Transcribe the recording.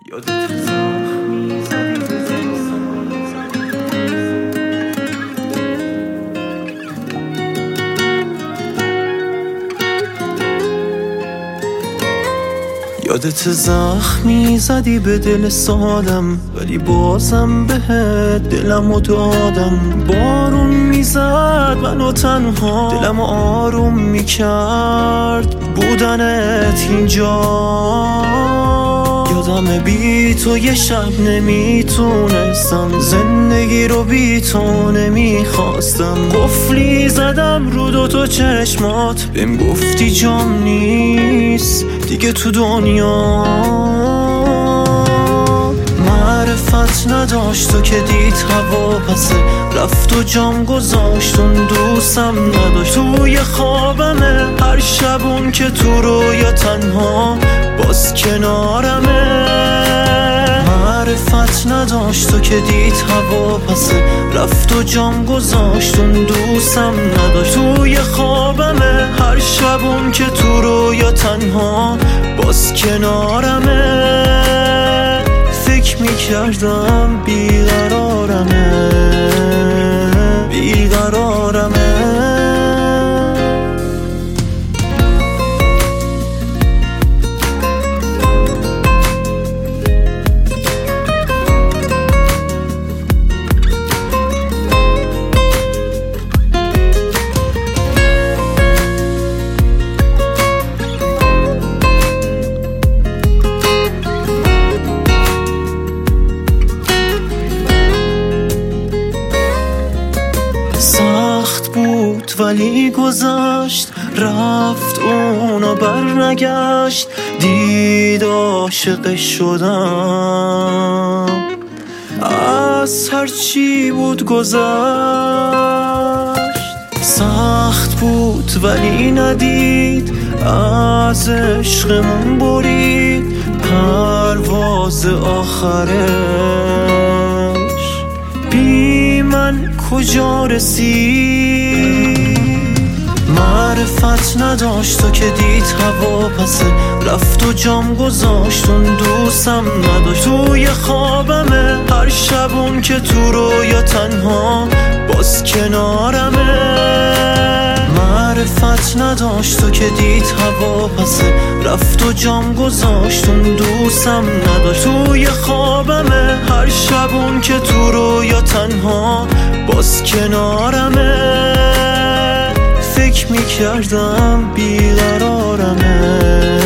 یادت زخمی زدی به دل یادت زخمی زدی به دل سادم، ولی بازم بهت دلمو دادم. بارون میزد منو تنها، دلمو آروم میکرد بودنت اینجا. یادم بی تو یه شب نمیتونستم، زندگی رو بی تو نمیخواستم. قفلی زدم رو دوتا چشمات، بهم گفتی جام نیست دیگه تو دنیا. معرفت نداشت تو که دید هوا پسه، رفت و جام گذاشت اون دوستم نداشت. توی خوابمه هر شبون که تو رویا تنها باز کنارمه. معرفت نداشت تو که دید هوا پسه، رفت و جام گذاشت اون دوستم نداشت. توی خوابمه هر شبون که تو رویا تنها باز کنارمه. فکر میکردم بیقرارمه بیقرارمه. سخت بود ولی گذشت، رفت اونو برنگشت. دید عاشقش شدم، از هرچی بود گذشت. سخت بود ولی ندید، از عشقمون برید پرواز آخرش. بی من کجا رسید؟ معرفت نداشت تو که دید هوا پسه، رفت و جام گذاشت اون دوستم نداشت. توی خوابمه هر شبون که تو رویا تنها باز کنارمه. معرفت نداشت تو که دید هوا پسه، رفت و جام گذاشت اون دوستم نداشت. توی خوابمه هر شبون که تو رویا تنها باز کنارمه. فکر میکردم بیقرارمه